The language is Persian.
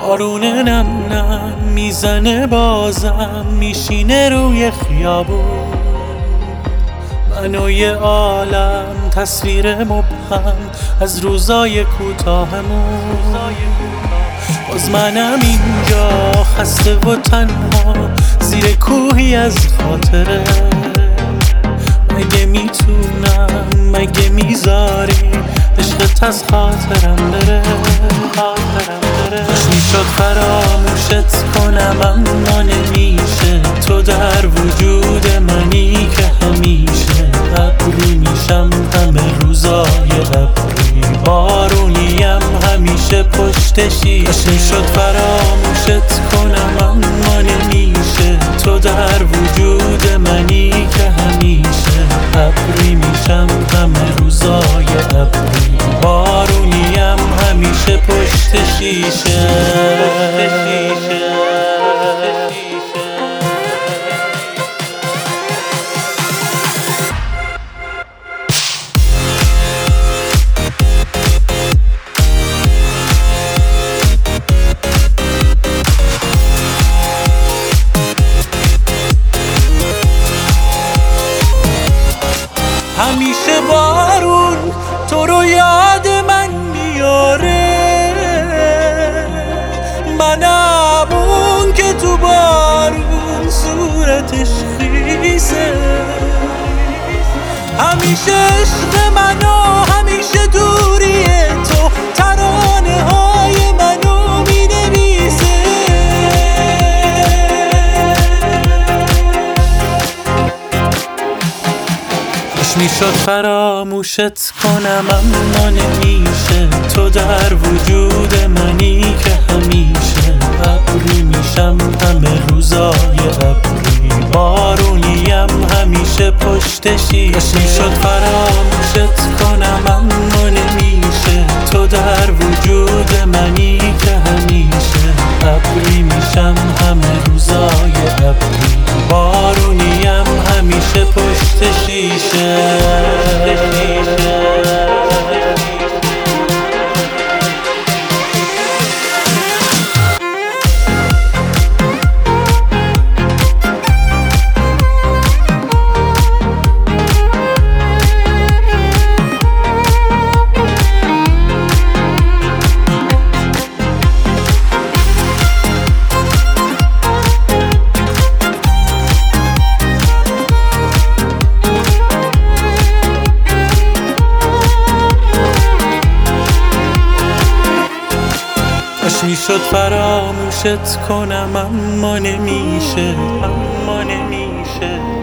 بارون نم نم میزنه بازم میشینه روی خیابون، من و یه عالم تصویر مبهم از روزای کوتاهمون. باز منم اینجا خسته و تنها زیر کوهی از خاطره. مگه میتونم، مگه میذاری عشقت از خاطرم بره؟ خوش میشد فراموشت کنم اما نمیشه، تو در وجود منی که همیشه. ابری میشم همه روزای ابری، بارونیم همیشه پشت شیشه. خوش میشد فراموشت کنم اما نمیشه، تو در وجود منی که همیشه. ابری میشم همه روزای ابری، بارونیم همیشه پشت شیشه. همیشه بارون تو رو یاد من میاره، منم اون که تو بارون صورتش خیسه. همیشه عشق من و همیشه دوری تو ترانه های منو مینویسه. میشد فراموشت کنم اما نمیشه، تو در وجود منی که همیشه. ابری میشم همه روزای ابری، بارونیم همیشه پشت شیشه. میشد فراموشت کنم اما نمیشه، تو در وجود منی که همیشه. ابری میشم همه روزای ابری، بارونیم همیشه پشت شیشه. خوش میشد فراموشت کنم اما نمیشه، اما نمیشه.